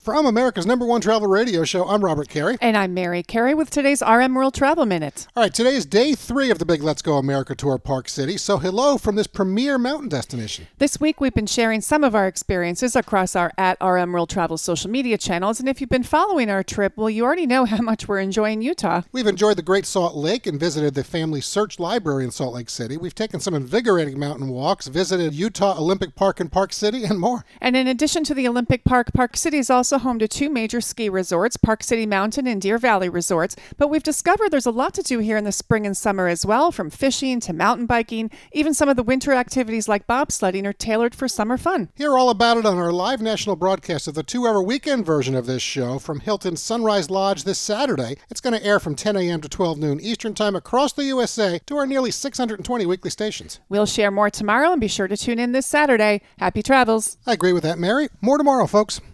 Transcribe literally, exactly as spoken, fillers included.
From America's number one travel radio show, I'm Robert Carey. And I'm Mary Carey with today's R M World Travel Minute. All right, today is day three of the big Let's Go America Tour Park City, so hello from this premier mountain destination. This week we've been sharing some of our experiences across our at R M World Travel social media channels, and if you've been following our trip, well, you already know how much we're enjoying Utah. We've enjoyed the Great Salt Lake and visited the Family Search Library in Salt Lake City. We've taken some invigorating mountain walks, visited Utah Olympic Park and Park City, and more. And in addition to the Olympic Park, Park City is also home to two major ski resorts, Park City Mountain and Deer Valley Resorts. But we've discovered there's a lot to do here in the spring and summer as well, from fishing to mountain biking. Even some of the winter activities like bobsledding are tailored for summer fun. Hear all about it on our live national broadcast of the two-hour weekend version of this show from Hilton Sunrise Lodge this Saturday. It's going to air from ten a.m. to twelve noon Eastern Time across the U S A to our nearly six hundred twenty weekly stations. We'll share more tomorrow, and be sure to tune in this Saturday. Happy travels. I agree with that, Mary. More tomorrow, folks.